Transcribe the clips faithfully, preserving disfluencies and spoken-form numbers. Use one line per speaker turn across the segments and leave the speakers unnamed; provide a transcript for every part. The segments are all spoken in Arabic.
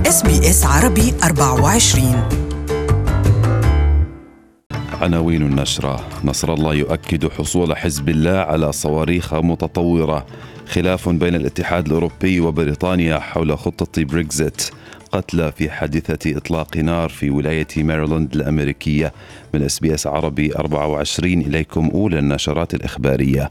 إس بي إس عربي أربعة وعشرين.
عناوين النشرة: نصر الله يؤكد حصول حزب الله على صواريخ متطورة. خلاف بين الاتحاد الأوروبي وبريطانيا حول خطة بريكزيت. قتلى في حادثة إطلاق نار في ولاية ماريلاند الأمريكية. من إس بي إس عربي أربعة وعشرين إليكم أولى النشرات الإخبارية.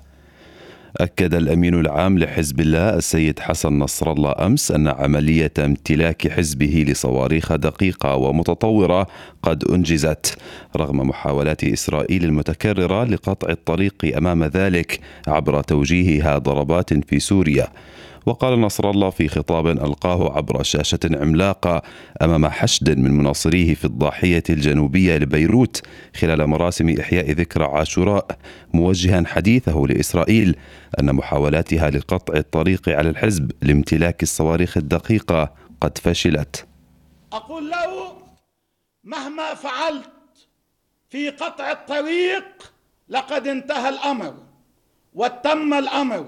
أكد الأمين العام لحزب الله السيد حسن نصر الله أمس أن عملية امتلاك حزبه لصواريخ دقيقة ومتطورة قد أنجزت رغم محاولات إسرائيل المتكررة لقطع الطريق أمام ذلك عبر توجيهها ضربات في سوريا. وقال نصر الله في خطاب ألقاه عبر شاشة عملاقة أمام حشد من مناصريه في الضاحية الجنوبية لبيروت خلال مراسم إحياء ذكرى عاشوراء، موجها حديثه لإسرائيل أن محاولاتها لقطع الطريق على الحزب لامتلاك الصواريخ الدقيقة قد فشلت.
أقول له: مهما فعلت في قطع الطريق لقد انتهى الأمر وتم الأمر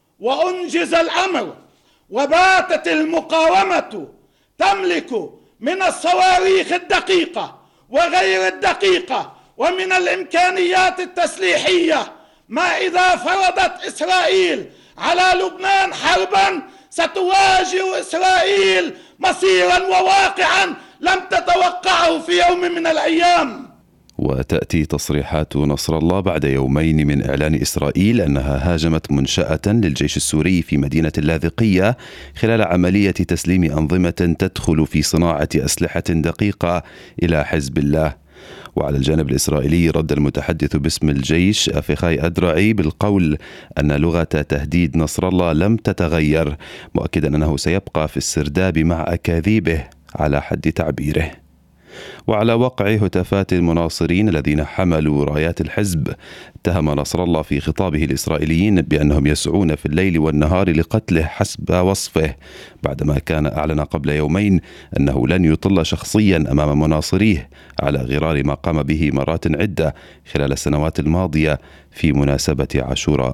وأنجز الأمر، وباتت المقاومة تملك من الصواريخ الدقيقة وغير الدقيقة ومن الإمكانيات التسليحية ما إذا فرضت إسرائيل على لبنان حربا ستواجه إسرائيل مصيرا وواقعا لم تتوقعه في يوم من الأيام.
وتأتي تصريحات نصر الله بعد يومين من إعلان إسرائيل أنها هاجمت منشأة للجيش السوري في مدينة اللاذقية خلال عملية تسليم أنظمة تدخل في صناعة أسلحة دقيقة إلى حزب الله. وعلى الجانب الإسرائيلي رد المتحدث باسم الجيش أفيخاي أدرعي بالقول أن لغة تهديد نصر الله لم تتغير، مؤكدا أنه سيبقى في السرداب مع أكاذيبه على حد تعبيره. وعلى وقع هتافات المناصرين الذين حملوا رايات الحزب، اتهم نصر الله في خطابه الإسرائيليين بأنهم يسعون في الليل والنهار لقتله حسب وصفه، بعدما كان أعلن قبل يومين أنه لن يطل شخصيا أمام مناصريه على غرار ما قام به مرات عدة خلال السنوات الماضية في مناسبة عاشوراء.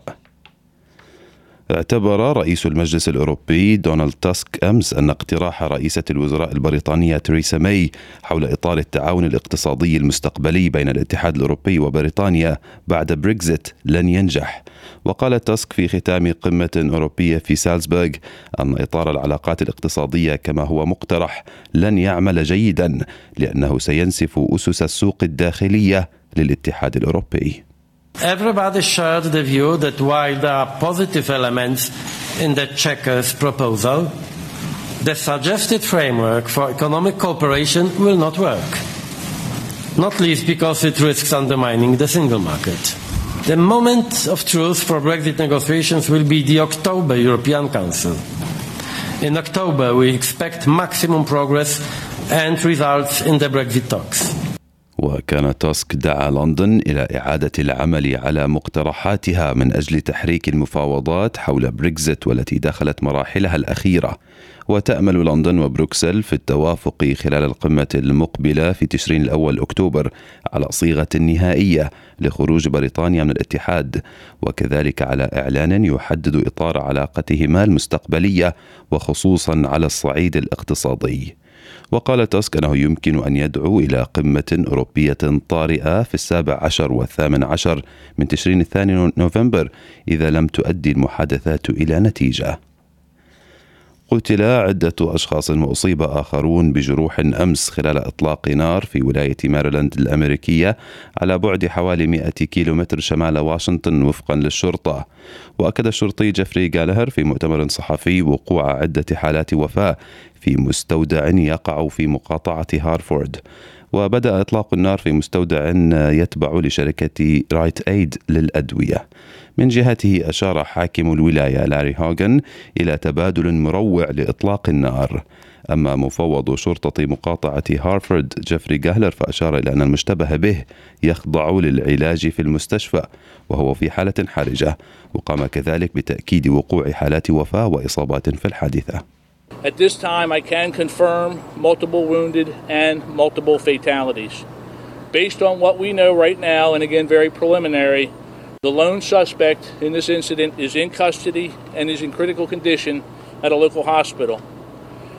اعتبر رئيس المجلس الأوروبي دونالد تاسك أمس أن اقتراح رئيسة الوزراء البريطانية تريسا ماي حول إطار التعاون الاقتصادي المستقبلي بين الاتحاد الأوروبي وبريطانيا بعد بريكزيت لن ينجح. وقال تاسك في ختام قمة أوروبية في سالزبورغ أن إطار العلاقات الاقتصادية كما هو مقترح لن يعمل جيدا لأنه سينسف أسس السوق الداخلية للاتحاد الأوروبي.
Everybody shared the view that while there are positive elements in the Chequers proposal, the suggested framework for economic cooperation will not work, not least because it risks undermining the single market. The moment of truth for Brexit negotiations will be the October European Council. In October, we expect maximum progress and results in the Brexit talks.
وكان تاسك دعا لندن إلى إعادة العمل على مقترحاتها من أجل تحريك المفاوضات حول بريكزيت والتي دخلت مراحلها الأخيرة. وتأمل لندن وبروكسل في التوافق خلال القمة المقبلة في تشرين الأول أكتوبر على صيغة نهائية لخروج بريطانيا من الاتحاد، وكذلك على إعلان يحدد إطار علاقتهما المستقبلية وخصوصا على الصعيد الاقتصادي. وقال تاسك أنه يمكن أن يدعو إلى قمة أوروبية طارئة في السابع عشر والثامن عشر من تشرين الثاني نوفمبر إذا لم تؤدي المحادثات إلى نتيجة. قتل عدة أشخاص وأصيب آخرون بجروح أمس خلال إطلاق نار في ولاية ماريلاند الأمريكية على بعد حوالي مئة كيلومتر شمال واشنطن وفقا للشرطة. وأكد الشرطي جيفري غالهر في مؤتمر صحفي وقوع عدة حالات وفاة في مستودع يقع في مقاطعة هارفورد. وبدأ إطلاق النار في مستودع يتبع لشركة رايت أيد للأدوية. من جهته أشار حاكم الولاية لاري هوغن إلى تبادل مروع لإطلاق النار. أما مفوض شرطة مقاطعة هارفورد جيفري غالهر فأشار إلى أن المشتبه به يخضع للعلاج في المستشفى وهو في حالة حرجة، وقام كذلك بتأكيد وقوع حالات وفاة وإصابات في الحادثة.
At this time, I can confirm multiple wounded and multiple fatalities. Based on what we know right now, and again very preliminary, the lone suspect in this incident is in custody and is in critical condition at a local hospital.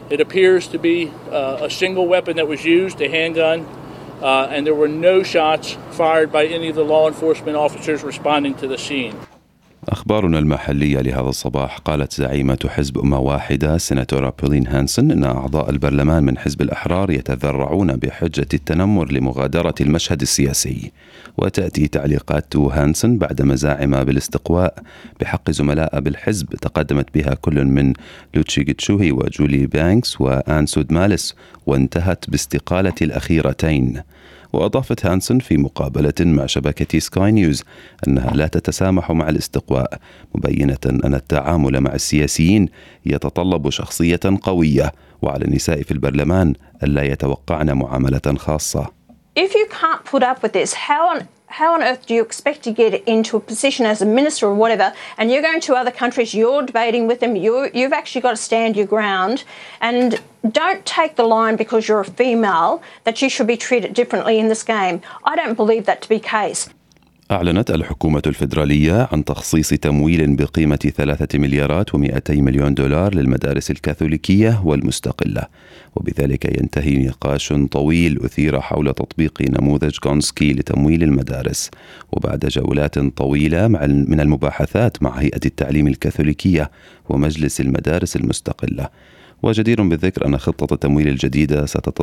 It appears to be uh, a single weapon that was used, a handgun, uh, and there were no shots fired by any of the law enforcement officers responding to the scene.
أخبارنا المحلية لهذا الصباح. قالت زعيمة حزب أمة واحدة سيناتورة بولين هانسون أن أعضاء البرلمان من حزب الأحرار يتذرعون بحجة التنمر لمغادرة المشهد السياسي. وتأتي تعليقات هانسون بعد مزاعم بالاستقواء بحق زملاء بالحزب تقدمت بها كل من لوتشي جتشوهي وجولي بانكس وآن سود مالس، وانتهت باستقالة الأخيرتين. وأضافت هانسون في مقابلة مع شبكة سكاي نيوز أنها لا تتسامح مع الاستقواء، مبينة أن التعامل مع السياسيين يتطلب شخصية قوية، وعلى النساء في البرلمان ألا يتوقعن معاملة خاصة.
If you can't put up with this, how on How on earth do you expect to get into a position as a minister or whatever, and you're going to other countries, you're debating with them, you you've actually got to stand your ground, and don't take the line because you're a female that you should be treated differently in this game. I don't believe that to be the case.
أعلنت الحكومة الفيدرالية عن تخصيص تمويل بقيمة ثلاثة مليارات ومئتي مليون دولار للمدارس الكاثوليكية والمستقلة، وبذلك ينتهي نقاش طويل أثير حول تطبيق نموذج غونسكي لتمويل المدارس. وبعد جولات طويلة مع من المباحثات مع هيئة التعليم الكاثوليكية ومجلس المدارس المستقلة. وجدير بالذكر أن خطة التمويل الجديدة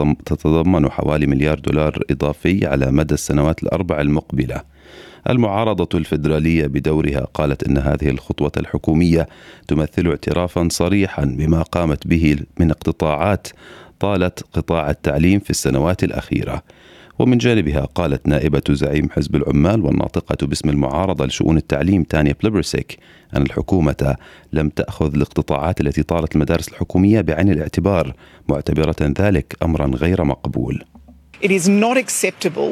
ستتضمن حوالي مليار دولار إضافي على مدى السنوات الأربع المقبلة. المعارضة الفيدرالية بدورها قالت إن هذه الخطوة الحكومية تمثل اعترافا صريحا بما قامت به من اقتطاعات طالت قطاع التعليم في السنوات الأخيرة. ومن جانبها قالت نائبة زعيم حزب العمال والناطقة باسم المعارضة لشؤون التعليم تانيا بليبرسيك أن الحكومة لم تأخذ الاقتطاعات التي طالت المدارس الحكومية بعين الاعتبار، معتبرة ذلك أمرا غير مقبول.
It is not acceptable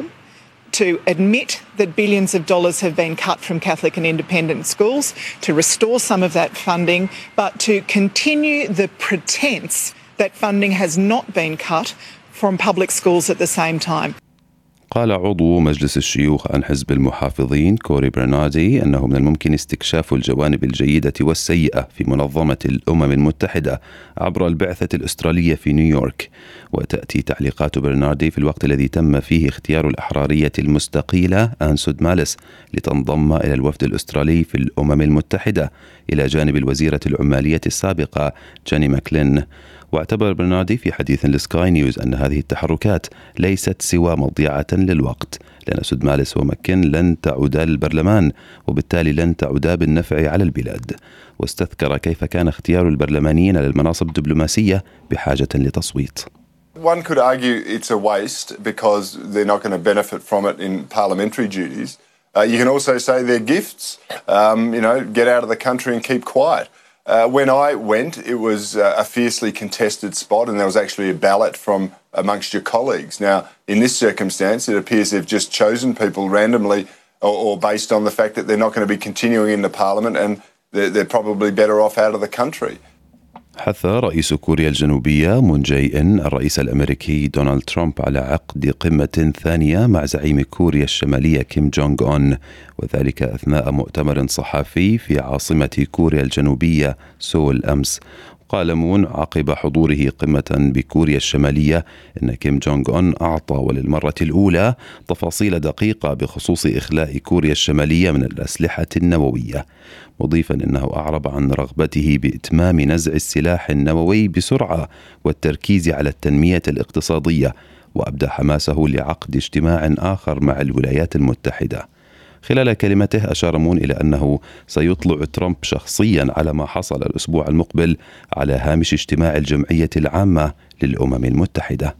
to admit that billions of dollars have been cut from Catholic and independent schools, to restore some of that funding, but to continue the pretense that funding has not been cut from public schools at the same time.
قال عضو مجلس الشيوخ عن حزب المحافظين كوري برناردي أنه من الممكن استكشاف الجوانب الجيدة والسيئة في منظمة الأمم المتحدة عبر البعثة الأسترالية في نيويورك. وتأتي تعليقات برناردي في الوقت الذي تم فيه اختيار الأحرارية المستقيلة آن سود مالس لتنضم إلى الوفد الأسترالي في الأمم المتحدة إلى جانب الوزيرة العمالية السابقة جاني ماكلين. واعتبر برناردي في حديث لسكاي نيوز أن هذه التحركات ليست سوى مضيعة للوقت، لأن سود مالس ومكن لن تعودا للبرلمان، وبالتالي لن تعودا بالنفع على البلاد. واستذكر كيف كان اختيار البرلمانيين للمناصب الدبلوماسية بحاجة لتصويت.
One could argue it's a waste because they're not going to benefit from it in parliamentary duties. Uh, you can also say they're gifts. Um, you know, get out of the country and keep quiet. Uh, when I went, it was uh, a fiercely contested spot, and there was actually a ballot from amongst your colleagues. Now, in this circumstance, it appears they've just chosen people randomly or, or based on the fact that they're not going to be continuing in the parliament, and they're, they're probably better off out of the country.
حث رئيس كوريا الجنوبية مون جاي إن الرئيس الأمريكي دونالد ترامب على عقد قمة ثانية مع زعيم كوريا الشمالية كيم جونغ أون، وذلك أثناء مؤتمر صحفي في عاصمة كوريا الجنوبية سول أمس. قال مون عقب حضوره قمة بكوريا الشمالية إن كيم جونغ أون أعطى وللمرة الأولى تفاصيل دقيقة بخصوص إخلاء كوريا الشمالية من الأسلحة النووية، مضيفا أنه أعرب عن رغبته بإتمام نزع السلاح النووي بسرعة والتركيز على التنمية الاقتصادية، وأبدى حماسه لعقد اجتماع آخر مع الولايات المتحدة. خلال كلمته أشار مون إلى أنه سيطلع ترامب شخصيا على ما حصل الأسبوع المقبل على هامش اجتماع الجمعية العامة للأمم المتحدة.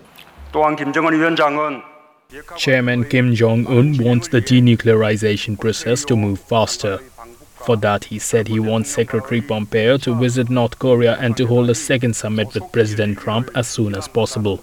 Chairman Kim Jong-un wants the denuclearization process to move faster. For that, he said he wants Secretary Pompeo to visit North Korea and to hold a second summit with President Trump as soon as possible.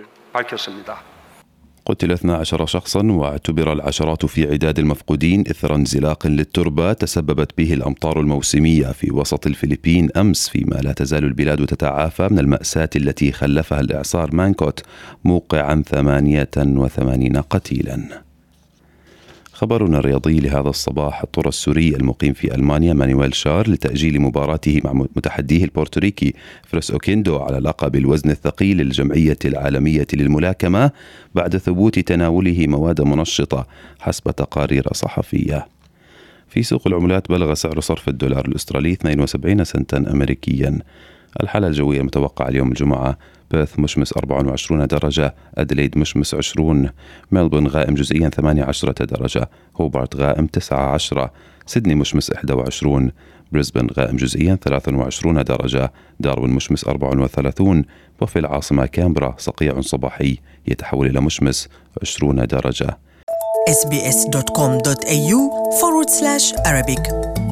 قتل اثنا عشر شخصا واعتبر العشرات في عداد المفقودين إثر انزلاق للتربة تسببت به الأمطار الموسمية في وسط الفلبين أمس، فيما لا تزال البلاد تتعافى من المأساة التي خلفها الإعصار مانكوت موقعا ثمانية وثمانين قتيلا. خبرنا الرياضي لهذا الصباح: اضطر السوري المقيم في ألمانيا مانويل شار لتأجيل مباراته مع متحديه البورتوريكي فريس أوكيندو على لقب الوزن الثقيل للجمعية العالمية للملاكمة بعد ثبوت تناوله مواد منشطة حسب تقارير صحفية. في سوق العملات بلغ سعر صرف الدولار الأسترالي اثنين وسبعين سنتا أمريكيا. الحالة الجوية المتوقعة اليوم الجمعة: بيرث مشمس أربعة وعشرين درجة، أدليد مشمس عشرين، ملبورن غائم جزئيا ثمانية عشر درجة، هوبارت غائم تسعة عشر، سيدني مشمس إحدى وعشرين، بريسبن غائم جزئيا ثلاثة وعشرين درجة، داروين مشمس أربعة وثلاثين، وفي العاصمة كامبرا صقيع صباحي يتحول إلى مشمس عشرين درجة.
إس بي إس دوت كوم دوت إيه يو forward slash Arabic